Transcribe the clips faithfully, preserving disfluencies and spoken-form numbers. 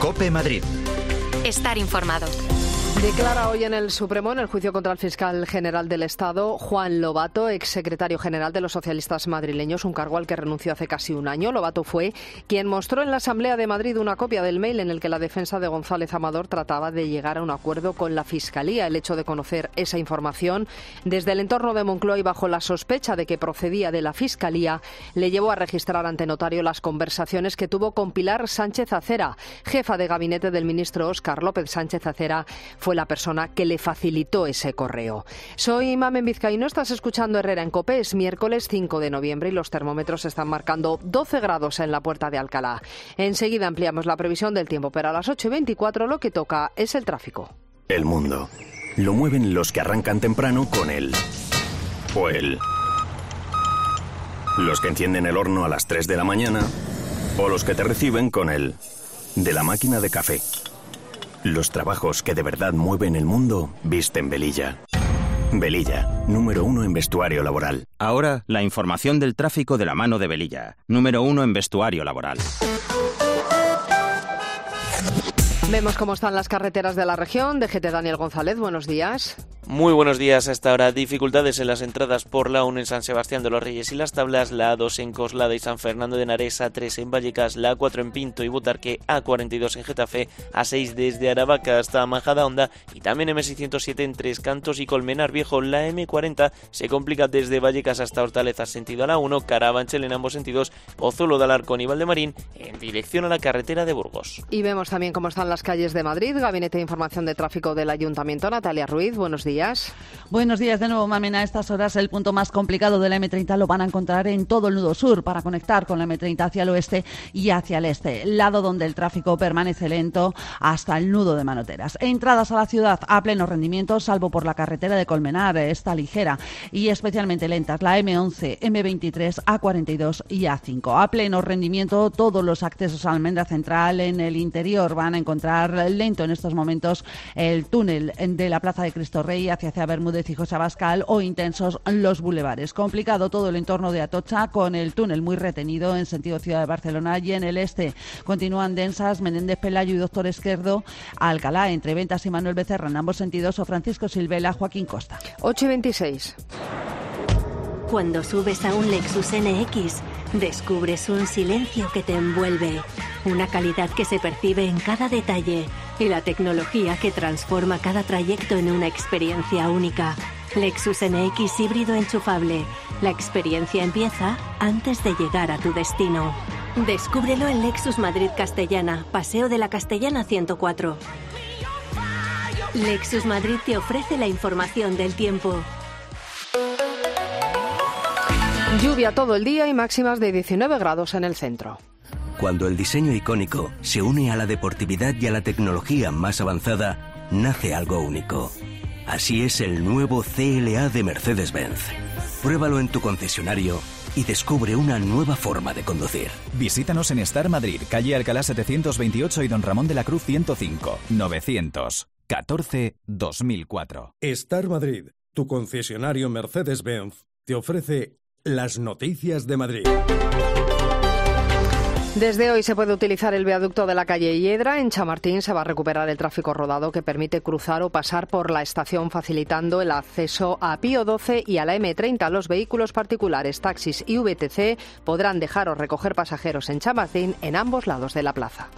COPE Madrid. Estar informado. Declara hoy en el Supremo, en el juicio contra el fiscal general del Estado, Juan Lobato, exsecretario general de los socialistas madrileños, un cargo al que renunció hace casi un año. Lobato fue quien mostró en la Asamblea de Madrid una copia del mail en el que la defensa de González Amador trataba de llegar a un acuerdo con la Fiscalía. El hecho de conocer esa información desde el entorno de Moncloa y bajo la sospecha de que procedía de la Fiscalía le llevó a registrar ante notario las conversaciones que tuvo con Pilar Sánchez Acera, jefa de gabinete del ministro Óscar López. Sánchez Acera fue la persona que le facilitó ese correo. Soy Mamen Vizcaíno, estás escuchando Herrera en COPE. Es miércoles cinco de noviembre y los termómetros están marcando doce grados en la Puerta de Alcalá. Enseguida ampliamos la previsión del tiempo, pero a las ocho y veinticuatro lo que toca es el tráfico. El mundo lo mueven los que arrancan temprano con él o él. Los que encienden el horno a las tres de la mañana o los que te reciben con él de la máquina de café. Los trabajos que de verdad mueven el mundo visten Velilla. Velilla, número uno en vestuario laboral. Ahora, la información del tráfico de la mano de Velilla, número uno en vestuario laboral. Vemos cómo están las carreteras de la región. D G T Daniel González, buenos días. Muy buenos días. Hasta ahora dificultades en las entradas por la uno en San Sebastián de los Reyes y Las Tablas, la A dos en Coslada y San Fernando de Henares, A tres en Vallecas, la A cuatro en Pinto y Butarque, A cuarenta y dos en Getafe, A seis desde Aravaca hasta Majadahonda y también M seiscientos siete en Tres Cantos y Colmenar Viejo. La M cuarenta se complica desde Vallecas hasta Hortaleza sentido a la uno, Carabanchel en ambos sentidos, Pozuelo de Alarcón y Valdemarín en dirección a la carretera de Burgos. Y vemos también cómo están las calles de Madrid. Gabinete de Información de Tráfico del Ayuntamiento, Natalia Ruiz, buenos días. Buenos días de nuevo, Mamen. A estas horas el punto más complicado de la M treinta lo van a encontrar en todo el nudo sur para conectar con la M treinta hacia el oeste y hacia el este, lado donde el tráfico permanece lento hasta el nudo de Manoteras. Entradas a la ciudad a pleno rendimiento, salvo por la carretera de Colmenar, está ligera y especialmente lentas la M once, M veintitrés, A cuarenta y dos y A cinco. A pleno rendimiento todos los accesos a Almendra Central. En el interior van a encontrar lento en estos momentos el túnel de la Plaza de Cristo Rey hacia, hacia Bermúdez y José Abascal o intensos los bulevares. Complicado todo el entorno de Atocha con el túnel muy retenido en sentido Ciudad de Barcelona y en el este continúan densas Menéndez Pelayo y Doctor Esquerdo, Alcalá entre Ventas y Manuel Becerra en ambos sentidos o Francisco Silvela, Joaquín Costa. ocho y veintiséis. Cuando subes a un Lexus N X, descubres un silencio que te envuelve, una calidad que se percibe en cada detalle y la tecnología que transforma cada trayecto en una experiencia única. Lexus N X híbrido enchufable. La experiencia empieza antes de llegar a tu destino. Descúbrelo en Lexus Madrid Castellana, Paseo de la Castellana ciento cuatro. Lexus Madrid te ofrece la información del tiempo. Lluvia todo el día y máximas de diecinueve grados en el centro. Cuando el diseño icónico se une a la deportividad y a la tecnología más avanzada, nace algo único. Así es el nuevo C L A de Mercedes-Benz. Pruébalo en tu concesionario y descubre una nueva forma de conducir. Visítanos en Star Madrid, calle Alcalá setecientos veintiocho y Don Ramón de la Cruz ciento cinco, novecientos catorce dos mil cuatro. Star Madrid, tu concesionario Mercedes-Benz, te ofrece las noticias de Madrid. Desde hoy se puede utilizar el viaducto de la calle Hiedra. En Chamartín se va a recuperar el tráfico rodado que permite cruzar o pasar por la estación, facilitando el acceso a Pío doce y a la M treinta. Los vehículos particulares, taxis y V T C podrán dejar o recoger pasajeros en Chamartín en ambos lados de la plaza.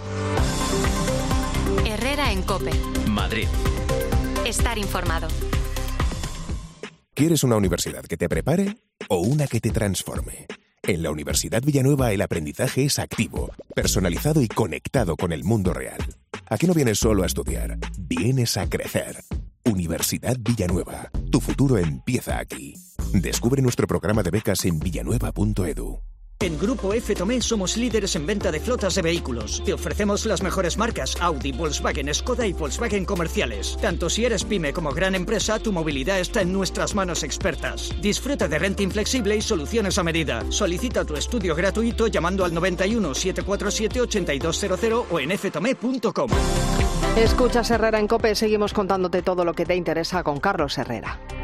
Herrera en COPE. Madrid. Estar informado. ¿Quieres una universidad que te prepare o una que te transforme? En la Universidad Villanueva el aprendizaje es activo, personalizado y conectado con el mundo real. Aquí no vienes solo a estudiar, vienes a crecer. Universidad Villanueva, tu futuro empieza aquí. Descubre nuestro programa de becas en villanueva punto edu. En Grupo F. Tomé somos líderes en venta de flotas de vehículos. Te ofrecemos las mejores marcas Audi, Volkswagen, Skoda y Volkswagen comerciales. Tanto si eres pyme como gran empresa, tu movilidad está en nuestras manos expertas. Disfruta de renting flexible y soluciones a medida. Solicita tu estudio gratuito llamando al noventa y uno, setecientos cuarenta y siete, ochenta y dos cero cero o en f tomé punto com. Escuchas Herrera en COPE, seguimos contándote todo lo que te interesa con Carlos Herrera.